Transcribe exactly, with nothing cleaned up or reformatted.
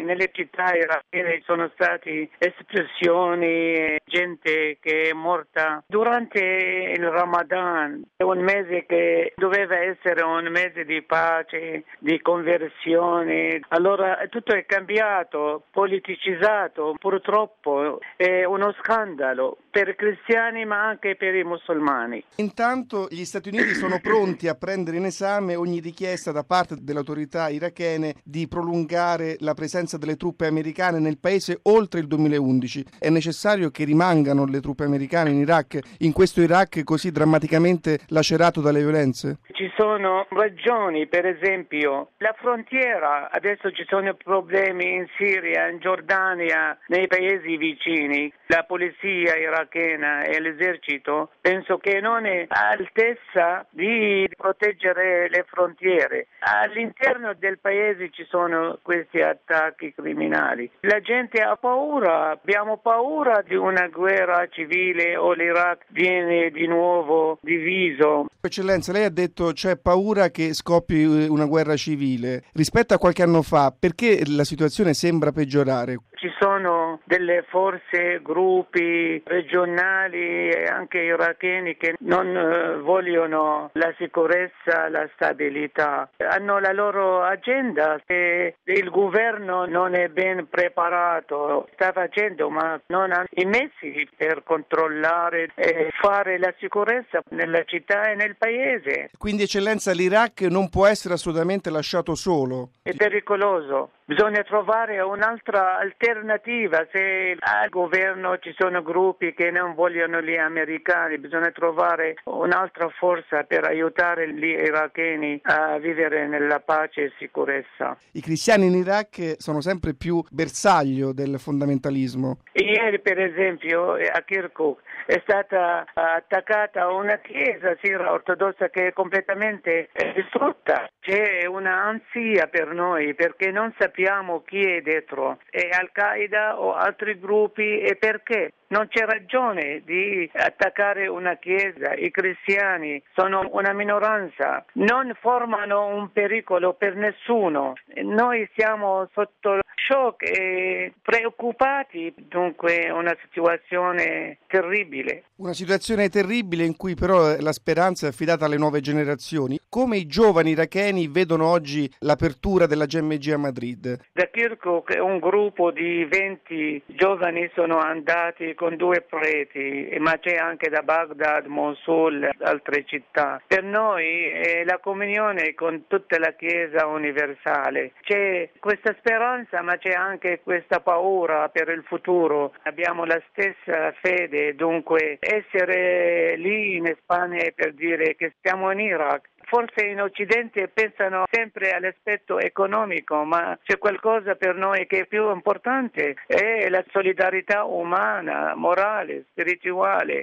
nelle città irachene sono state esplosioni, gente che è morta durante il Ramadan, un mese che doveva essere un mese di pace, di conversione. Allora tutto è cambiato, politicizzato, purtroppo è uno scandalo per i cristiani ma anche per i musulmani. Intanto gli Stati Uniti sono pronti a prendere in esame ogni richiesta da parte delle autorità irachene di prolungare la presenza delle truppe americane nel paese oltre il duemilaundici. È necessario che rimangano le truppe americane in Iraq, in questo Iraq così drammaticamente lacerato dalle violenze? Ci sono ragioni, per esempio la frontiera, adesso ci sono problemi in Siria, in Giordania, nei paesi vicini. La polizia irachena e l'esercito penso che non è all'altezza di proteggere le frontiere. All'interno del paese ci sono questi attacchi criminali. La gente ha paura, abbiamo paura di una guerra civile o l'Iraq viene di nuovo diviso. Eccellenza, lei ha detto c'è paura che scoppi una guerra civile. Rispetto a qualche anno fa, perché la situazione sembra peggiorare? Ci sono delle forze, gruppi regionali e anche iracheni che non eh, vogliono la sicurezza, la stabilità. Hanno la loro agenda e il governo non è ben preparato, sta facendo ma non ha i mezzi per controllare e fare la sicurezza nella città e nel paese. Quindi, Eccellenza, l'Iraq non può essere assolutamente lasciato solo? È pericoloso. Bisogna trovare un'altra alternativa. Se al governo ci sono gruppi che non vogliono gli americani, bisogna trovare un'altra forza per aiutare gli iracheni a vivere nella pace e sicurezza. I cristiani in Iraq sono sempre più bersaglio del fondamentalismo. Ieri, per esempio, a Kirkuk è stata attaccata una chiesa sira ortodossa che è completamente distrutta. C'è una ansia per noi perché non sappiamo chi è dietro, è Al-Qaeda o altri gruppi e perché. Non c'è ragione di attaccare una chiesa, i cristiani sono una minoranza, non formano un pericolo per nessuno. Noi siamo sotto shock e preoccupati, dunque una situazione terribile. Una situazione terribile in cui però la speranza è affidata alle nuove generazioni. Come i giovani iracheni vedono oggi l'apertura della G M G a Madrid? Da Kirkuk un gruppo di venti giovani sono andati con due preti, ma c'è anche da Baghdad, Mosul, altre città. Per noi è la comunione con tutta la Chiesa universale. C'è questa speranza, ma c'è anche questa paura per il futuro. Abbiamo la stessa fede, dunque essere lì in Spagna è per dire che stiamo in Iraq. Forse in Occidente pensano sempre all'aspetto economico, ma c'è qualcosa per noi che è più importante, è la solidarietà umana, morale, spirituale.